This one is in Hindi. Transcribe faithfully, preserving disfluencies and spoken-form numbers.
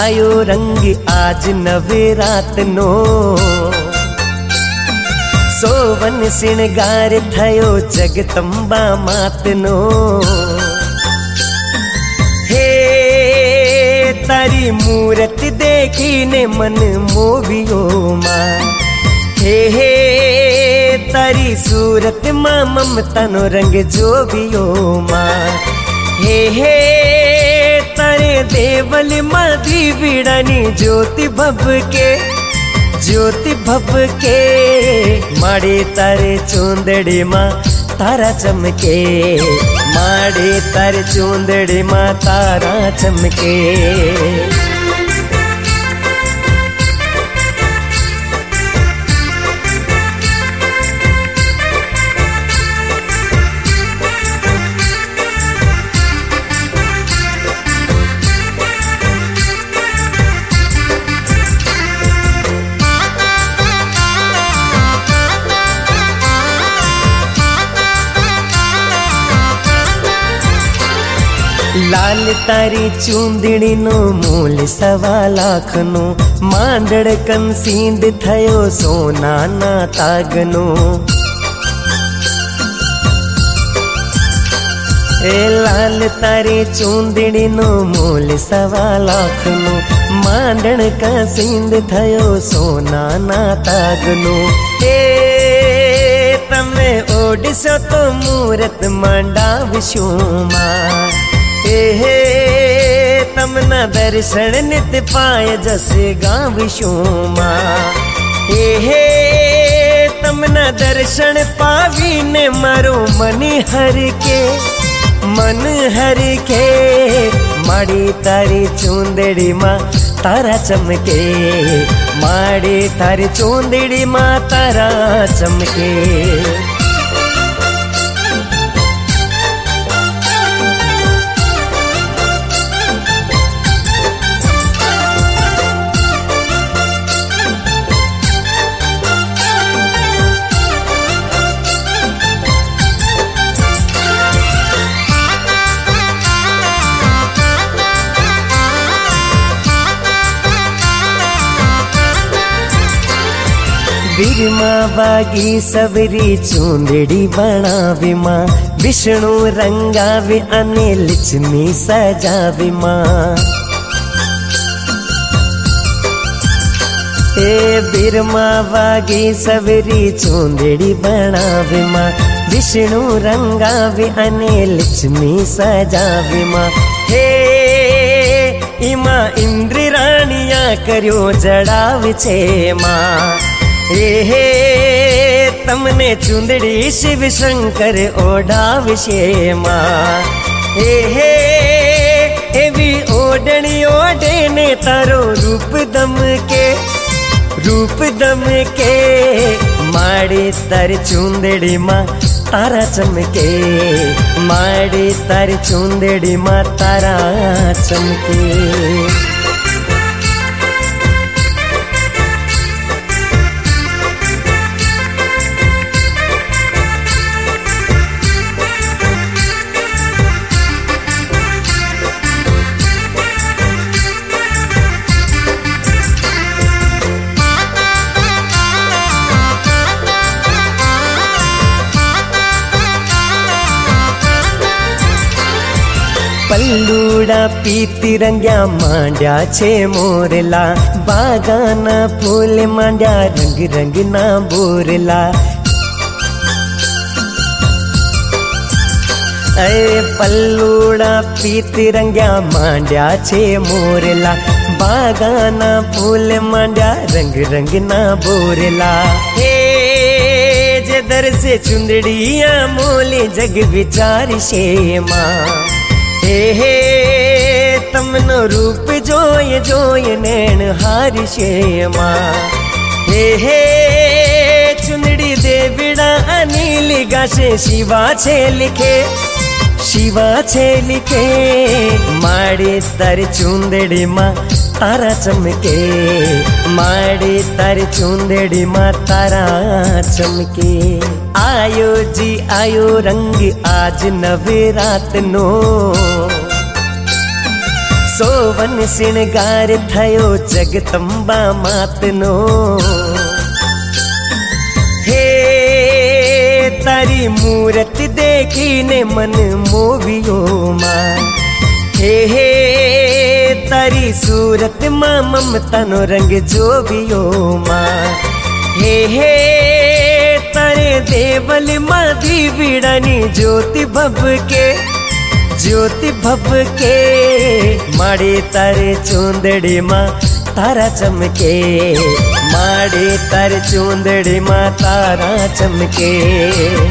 आयो रंग आज नवरात नो, सोवन श्रृंगार थयो जगदंबा मात नो। हे तारी मूरत देखीने मन मोवियो मां, हे हे तारी सूरत मां ममता नो रंग जोवियो मां। हे हे तारे देवल मां दीविड़ानी ज्योति भव के, ज्योति भव के माड़े तारे चूंदड़ी मां तारा चमके, माड़े तारे चूंदड़ी मां तारा चमके। लाल तारी चूंदड़ी नो मूल सवा लाख नो, मांडड़ कन सींद थयो सोना ना तागनो। ए लाल तारी चूंदड़ी नो मूल सवा लाख नो, मांडड़ का सींद थयो सोना ना तागनो। ए तमे ओडिसो तो मूरत मांडा विशुमा, हे तमना दर्शन नित पाए जसे गाँव शोमा। हे तमना दर्शन पावी ने मारो मन हर के, मन हर के माड़ी तारी चूंदड़ी मां तारा चमके, माड़ी तारी चूंदड़ी मां तारा चमके। बिरमा बागी सबरी चूंदड़ी बनावी मां, विष्णु रंगावी अने लक्ष्मी सजावी मां। ए बिरमा बागी सबरी चूंदड़ी बनावी मां, विष्णु रंगावी अने लक्ष्मी सजावी मां। हे इमा इंद्र रानिया कर्यो जड़ाव छे मां। हे हे तमने चूंदड़ी शिव शंकर ओढ़ाव छे मां। हे हे एवी ओढ़नी ओढ़े ने तारो रूप दम के, रूप दम के माड़ी तारी चूंदड़ी मां तारा चमके, माड़ी तारी चूंदड़ी मां तारा चमके। पल्लूड़ा पीती रंग्या मांड्या छे मोरला, बागाना फूल मांड्या रंग रंग ना बोरला। अरे पल्लूड़ा पीती रंग्या मांड्या छे मोरला, बागाना फूल मांड्या रंग रंग ना बोरला। हे जे दर से चुंदड़िया मोली जग विचार शे मां। हे हे तमनो रूप जोय जोय नैन हार शे मां। हे हे चुंदड़ी देविड़ा अनिल गाशे शिवा छे लिखे, शिवा छे लिखे माड़ी तारी चूंदड़ी मां तारा चमके, माड़ी तारी चूंदड़ी मां तारा चमके। आयो जी आयो रंग आज नवरात नो, सोवन श्रृंगार थयो जगदम्बा मातनो। हे तारी मूरत देखीने मन मोवियो माँ। हे हे तारी सूरत माँ ममता नो रंग जोवियो माँ। हे हे तारे देवल माँ दीविड़ानी ज्योति भव के ज्योति भव के। माड़े तारे चूंदड़ी माँ तारा चमके। माड़े तारे चूंदड़ी माँ तारा चमके।